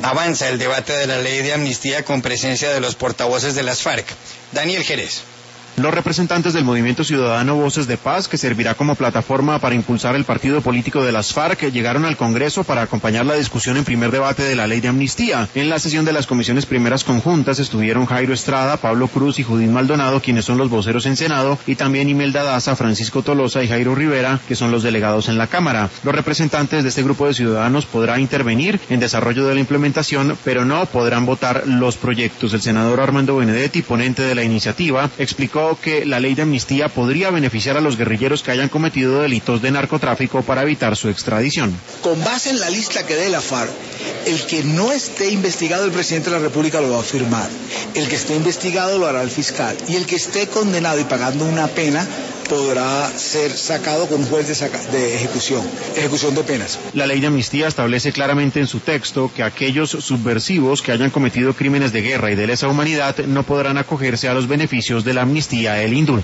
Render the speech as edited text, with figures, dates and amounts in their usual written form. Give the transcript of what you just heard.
Avanza el debate de la ley de amnistía con presencia de los portavoces de las FARC. Daniel Jerez. Los representantes del Movimiento Ciudadano Voces de Paz, que servirá como plataforma para impulsar el partido político de las FARC, llegaron al Congreso para acompañar la discusión en primer debate de la ley de amnistía. En la sesión de las comisiones primeras conjuntas estuvieron Jairo Estrada, Pablo Cruz y Judith Maldonado, quienes son los voceros en Senado, y también Imelda Daza, Francisco Tolosa y Jairo Rivera, que son los delegados en la Cámara. Los representantes de este grupo de ciudadanos podrán intervenir en desarrollo de la implementación, pero no podrán votar los proyectos. El senador Armando Benedetti, ponente de la iniciativa, explicó que la ley de amnistía podría beneficiar a los guerrilleros que hayan cometido delitos de narcotráfico para evitar su extradición. Con base en la lista que dé la FARC, el que no esté investigado, el presidente de la República lo va a firmar. El que esté investigado lo hará el fiscal. Y el que esté condenado y pagando una pena podrá ser sacado con un juez de ejecución de penas. La ley de amnistía establece claramente en su texto que aquellos subversivos que hayan cometido crímenes de guerra y de lesa humanidad no podrán acogerse a los beneficios de la amnistía e el indulto.